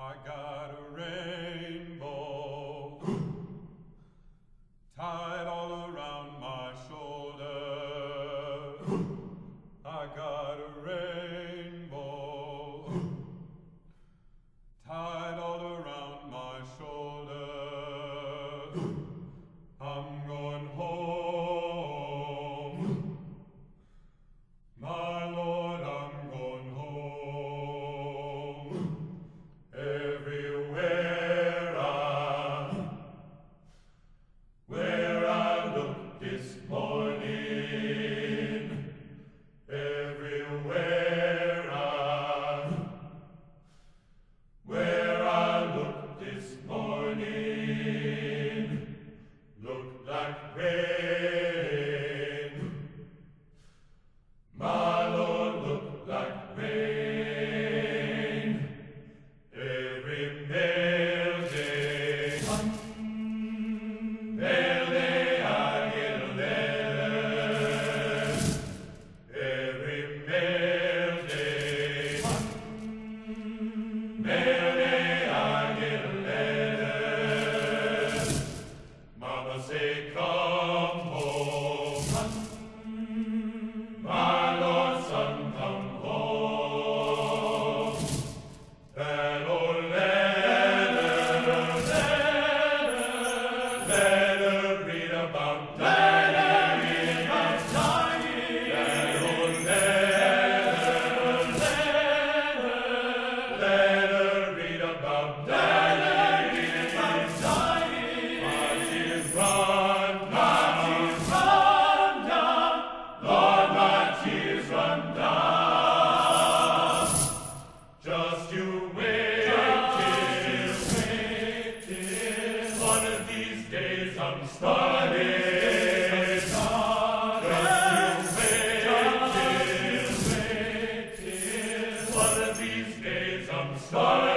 I got a rainbow tied all around my shoulder. I got a rainbow tied all around my shoulder. I'm going home, my Lord, I'm going home. Where I look this morning, where I look this morning, look like rain. My Lord, look like rain. Every mail day, I get a letter. Every mail day, I get a letter. Mama say, come home. My Lord, son, come home. That old letter, read about dying. That old letter, read about dying. My tears run down, Lord, my tears run down. Just you wait till one of these days I'm starting. Just you wait till one of these days I'm starting.